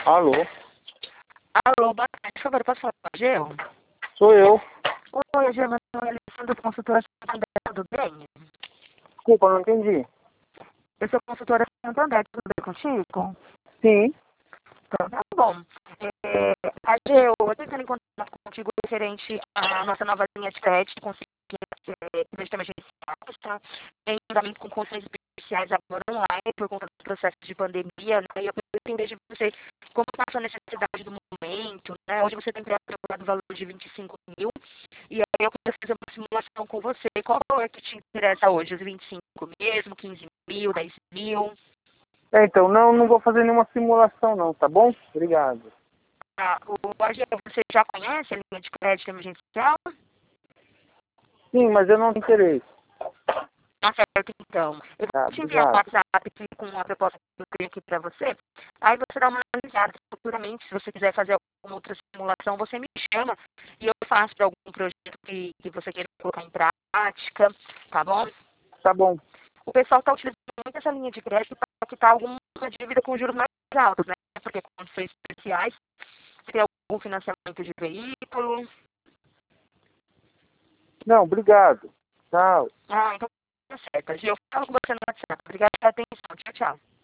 Alô, Alô, boa tarde, por favor, posso falar com a Geo? sou eu. Oi, Geo, meu nome é Alessandra, consultora Santander, tudo bem? Desculpa, não entendi. Eu sou consultora Santander, tudo bem contigo? Sim. Então, tá bom. A Geo, eu tô tentando encontrar contigo referente à nossa nova linha de crédito, conseguir crédito emergencial, está em andamento com condições especiais agora online, por conta do processo de pandemia, né? E eu queria entender de você como está a sua necessidade do momento, né? Hoje você tem procurado o valor de 25 mil, e aí eu queria fazer uma simulação com você. Qual valor é que te interessa hoje? Os 25 mesmo, 15 mil, 10 mil? Então, não vou fazer nenhuma simulação não, tá bom? Obrigado. Ah, Geo, você já conhece a linha de crédito emergencial? Sim, mas eu não tenho interesse. Tá certo, então. Eu Tá, vou te enviar um obrigado. WhatsApp aqui com a proposta que eu criei aqui para você. Aí você dá uma analisada. Futuramente, se você quiser fazer alguma outra simulação, você me chama e eu faço para algum projeto que você queira colocar em prática, tá bom? Tá bom. O pessoal está utilizando muito essa linha de crédito para quitar alguma dívida com juros mais altos, né? Porque com condições especiais, tem algum financiamento de veículo. Não, obrigado. Tchau. Ah, então tá certo. Eu falo com você no WhatsApp. Obrigada pela atenção. Tchau, tchau.